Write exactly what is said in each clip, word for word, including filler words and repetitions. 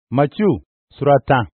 Matthieu suratan.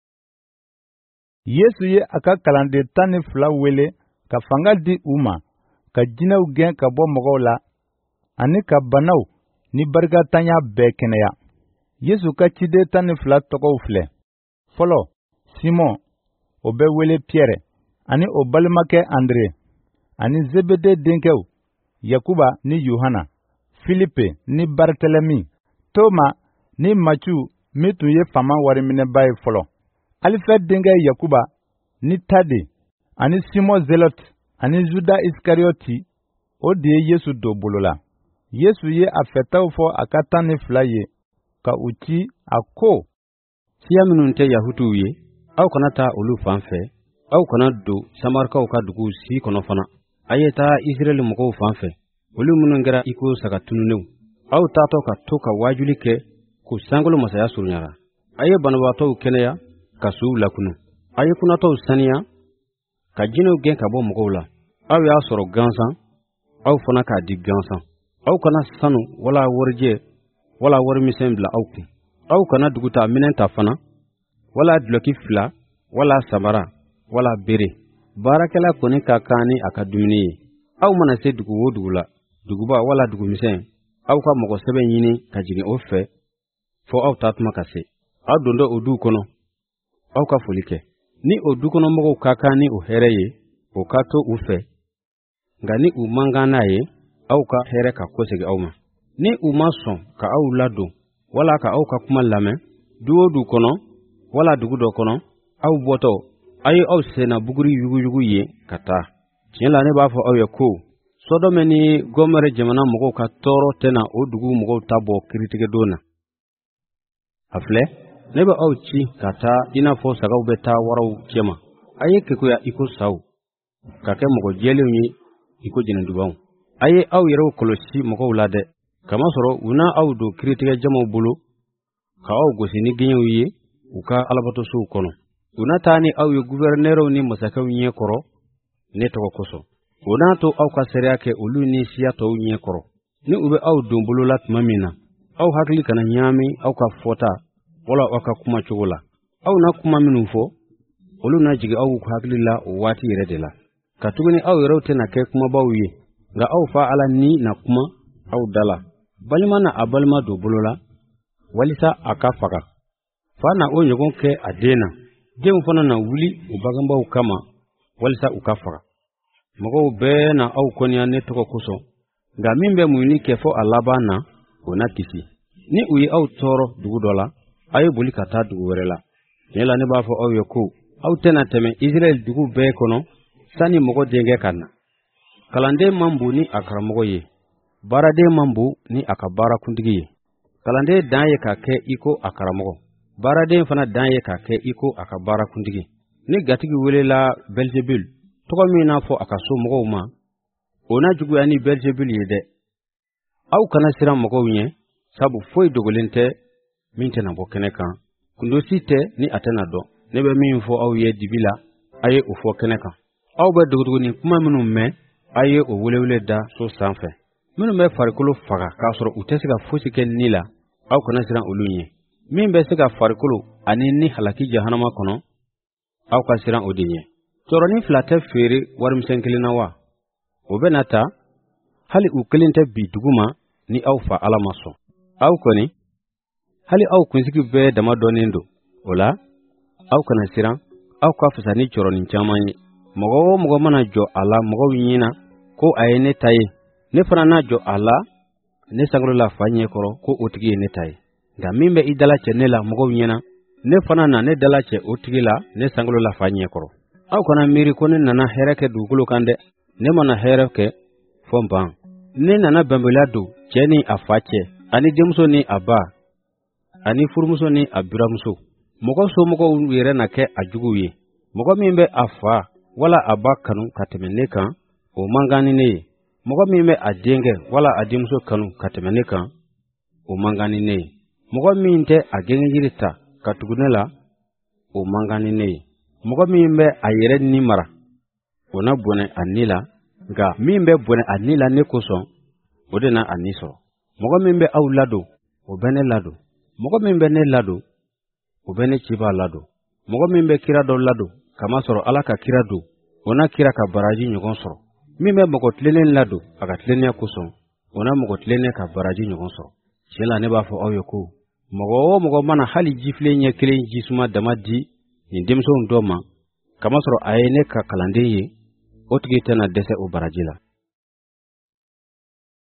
Yesu ye a ka kalanden tan ni fila wele ka fanga di u ma ka jinɛw gɛn ka bɔ mɔgɔw la ani ka banaw ni barikatanya bɛɛ kɛnɛya. Yesu ka ciden tan ni fila tɔgɔw filɛ. Fɔlɔ, Simon, o bɛ wele Pierre, ani o balimakɛ Andre, ani Zebede denkɛw, Yakuba ni Yohana, Filipe ni Bartelemi, Toma ni Matthieu min tun ye faama wariminɛba ye fɔlɔ, Alifɛ denkɛ Yakuba ni Tade, ani Simon Zelote, ani Juda Iskarioti, o de ye Yesu don bolo la. Yesu ye a fɛtaw fɔ a ka tan ni fila ye, ka u ci a ko: Siya minnu tɛ Yahudiw ye, aw kana taa olu fan fɛ, aw kana don Samarikaw ka dugu si kɔnɔ fana. A ye taa Israɛli mɔgɔw fan fɛ, olu minnu kɛra i ko sagatununenw. Aw taatɔ ka to ka waajuli kɛ k'u sankolo masaya surunyara. A ye banabaatɔw kɛnɛya, ka suw lakunu. A ye kunatɔw saniya, ka jinɛw gɛn ka bɔ mɔgɔw la. Aw y'a sɔrɔ gansan, aw fana k'a di gansan. Aw kana sanu wala warijɛ wala warimisɛn bila aw kun. Aw kana duguta minɛn ta fana, wala duloki fila, wala sabara, wala bere. Baarakɛla kɔni ka kan ni a ka dumuni ye. Aw mana se dugu o dugu la, duguba wala dugumisɛn, aw ka mɔgɔ sɛbɛn ɲini ka jigin o fɛ, fɔ aw taatuma ka se. Aw dondɔ o du kɔnɔ, aw ka foli kɛ. Ni o dukɔnɔmɔgɔw ka kan ni o hɛrɛ ye, o ka to u fɛ. Nka ni u man kan n'a ye, aw ka hɛrɛ ka kosegi aw ma. Ni u ma sɔn ka aw ladon, wala ka aw ka kuma lamɛn, du o du kɔnɔ, wala dugu dɔ kɔnɔ, aw bɔtɔ, a ye aw senna buguri yuguyugu ye ka taa. Tiɲɛ la ne b'a fɔ aw ye ko, Sodome ni Gomɔrɛ jamana mɔgɔw ka tɔɔrɔ tɛna o dugu mɔgɔw ta bɔ kiritigɛdon na. A filɛ, ne bɛ aw ci ka taa i n'a fɔ sagaw bɛ taa waraw cɛma. A ye keguya i ko saw, ka kɛ mɔgɔ jɛlenw ye i ko jɛnɛdubaw. A ye aw yɛrɛw kɔlɔsi mɔgɔw la dɛ, kamasɔrɔ u n'a aw don kiritigɛjamaw bolo, ka aw gosi ni gɛɲɛw ye u ka alabatosow kɔnɔ. U na taa ni aw ye guvɛrnɛrɛw ni masakɛw ɲɛ kɔrɔ ne tɔgɔ kosɔn. O n'a to aw ka sariya kɛ olu ni siya tɔw ɲɛ kɔrɔ. Ni u bɛ aw don bolo la tuma min na, aw hakili kana ɲaami aw ka fɔta wala aw ka kuma cogo la. Aw na kuma minnu fɔ, olu na jigin aw hakili la o waati yɛrɛ de la. Ka tuguni aw yɛrɛw tɛna kɛ kumabaw ye, nka aw fa Ala ni na kuma aw da la. Balima na a balima don bolo la, walisa a ka faga. Fa na o ɲɔgɔn kɛ a den na. Denw fana na wuli u baganbaw kama, walisa u ka faga. Mɔgɔw bɛɛ na aw kɔniya ne tɔgɔ kosɔn, nka min bɛ muɲuni kɛ fɔ a laban na, o na kisi. Ni u ye aw tɔɔrɔ dugu dɔ la, a ye boli ka taa dugu wɛrɛ la. Tiɲɛ la ne b'a fɔ aw ye ko, aw tɛna tɛmɛ Israɛl dugu bɛɛ kɔnɔ, sani mɔgɔ denkɛ ka na. Kalanden man bon ni a karamɔgɔ ye, baaraden man bon ni a ka baarakuntigi ye. Kalanden dan ye ka kɛ i ko a karamɔgɔ, baaraden fana dan ye ka kɛ i ko a ka baarakuntigi. Ni gatigi welela Belzebul, tɔgɔ min n'a fɔ a ka so mɔgɔw ma, o na juguya ni Belzebul ye dɛ. Aw kana siran mɔgɔw ɲɛ, sabu foyi dogolen tɛ min tɛna bɔ kɛnɛ kan. Kundo si tɛ ni a tɛna dɔn. Ne bɛ min fɔ aw ye dibi la, a ye o fɔ kɛnɛ kan. Aw bɛ dogotuguni kuma minnu mɛn, a ye o welewele da so sanfɛ. Minnu bɛ farikolo faga k'a sɔrɔ u tɛ se ka fosi kɛ ni la, aw kana siran olu ɲɛ. Min bɛ se ka farikolo ani ni halaki jahanama kɔnɔ, aw ka siran o de ɲɛ. Tɔɔrɔnin fila tɛ feere warimisɛn kelen na wa? O bɛ na ta, hali u kelen tɛ bi dugu ma ni aw fa Ala ma sɔn. Aw kɔni, hali aw kunsigi bɛɛ dama dɔnnen don. O la, aw kana siran, aw ka fisa ni cɔrɔnin caman ye. Mɔgɔ o mɔgɔ mana jɔ a la mɔgɔw ɲina ko a ye ne ta ye, ne fana n'a jɔ a la ne sankolola fa ɲɛ kɔrɔ ko o tigi ye ne ta ye. Nka min bɛ i dalacɛ ne la mɔgɔw ɲɛna, ne fana na ne dalacɛ o tigi la ne sankolola fa ɲɛ kɔrɔ. Aw kana miiri ko ne nana hɛrɛ kɛ dugukolo kan dɛ. Ne mana hɛrɛ kɛ fɔ n ban. Ne nana bɛnbaliya don cɛ ni a fa cɛ, ani denmuso ni a ba, ani furumuso ni a buramuso. Mɔgɔ somɔgɔw yɛrɛ na kɛ a juguw ye. Mɔgɔ min bɛ a fa wala a ba kanu ka tɛmɛ ne kan, o man kan ni ne ye. Mɔgɔ min bɛ a denkɛ wala a denmuso kanu ka tɛmɛ ne kan, o man kan ni ne ye. Mɔgɔ min tɛ a gɛngɛjiri ta ka tugu ne la, o man kan ni ne ye. Mɔgɔ min bɛ a yɛrɛ ni mara, o na bɔnɛ a ni la, nka min bɛ bɔnɛ a ni la ne kosɔn, o de na a ni sɔrɔ. Mɔgɔ min bɛ aw ladon, o bɛ ne ladon. Mɔgɔ min bɛ ne ladon, o bɛ ne ci b'a ladon. Mɔgɔ min bɛ kira dɔ ladon, kama sɔrɔ Ala ka kira don, o n'a kira ka baraji ɲɔgɔn sɔrɔ. Min bɛ mɔgɔ tilennen ladon, a ka tilennenya kosɔn, o n'a mɔgɔ tilennen ka baraji ɲɔgɔn sɔrɔ. Tiɲɛ la ne b'a fɔ aw ye ko, mɔgɔ o mɔgɔ mana hali jifilen ɲɛ kelen jisuma dama di nin denmisɛnw dɔ ma, kama sɔrɔ a ye ne ka kalanden ye, o tigi tɛna dɛsɛ o baraji la.